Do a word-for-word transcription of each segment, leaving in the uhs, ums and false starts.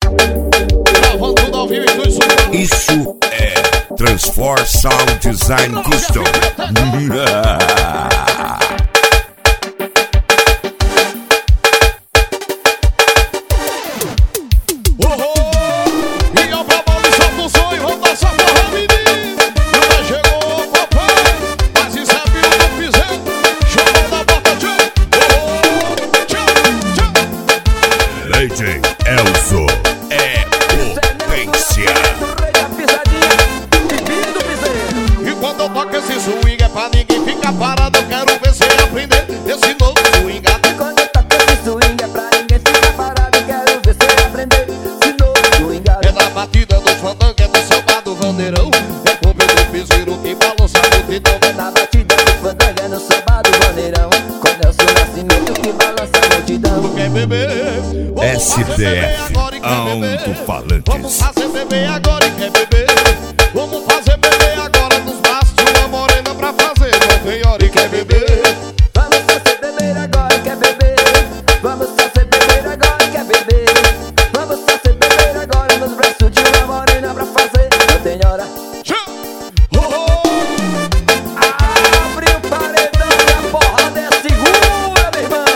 Gravando tudo ao vivo e tudo isso. Isso é Transform Sound Design Custom. D J Elzo é potência. E quando eu toco esse swing é pra ninguém ficar parado. Eu quero ver você aprender esse novo swing. E quando eu toco esse swing é pra ninguém ficar parado. Eu quero ver você aprender esse novo swing. É na batida do fandango, é no samba do vandeirão. É como eu do piseiro que balança a multidão. É na batida do fandango, é no samba do vandeirão. Com Nelson Nascimento que balança a multidão. Tu quer beber? S D F Alto-Falantes. Vamos fazer beber agora e quer beber. Vamos fazer beber agora nos braços de uma morena pra fazer. Não tem hora e quer beber. Vamos fazer beber agora e quer beber. Vamos fazer beber agora e quer beber. Vamos fazer beber agora nos braços de uma morena pra fazer. Não tem hora. Oh, oh. Abre o paredão e a porrada é segura, meu irmão.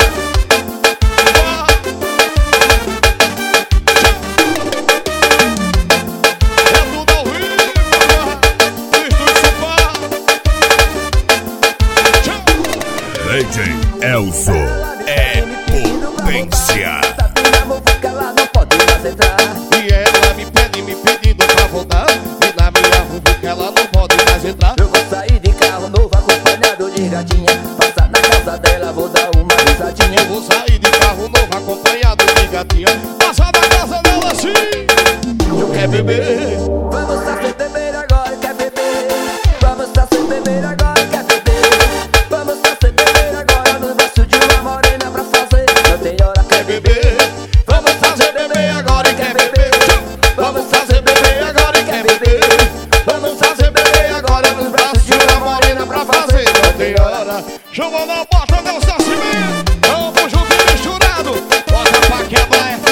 D J Elzo é potência. Ela não pode mais entrar. E ela me pede, me pedindo pra voltar. E na minha rua que ela não pode mais entrar. Eu vou sair de carro novo acompanhado de gatinha. Passar na casa dela, vou dar uma risadinha. Eu vou sair de carro novo acompanhado de gatinha. Passar na casa dela assim. Eu quero beber. Vamos fazer beber agora, quer beber. Vamos fazer beber agora, quer beber. Vamos fazer beber agora nos braços de uma morena pra fazer. Não tem hora, quer beber. Vamos fazer beber agora e quer beber. Vamos fazer beber agora e quer beber. Vamos fazer beber agora nos braços de uma morena pra fazer. Não tem hora. Chama na porta, Nelson Nascimento. Vamos junto e misturado. Bota pra quebrar.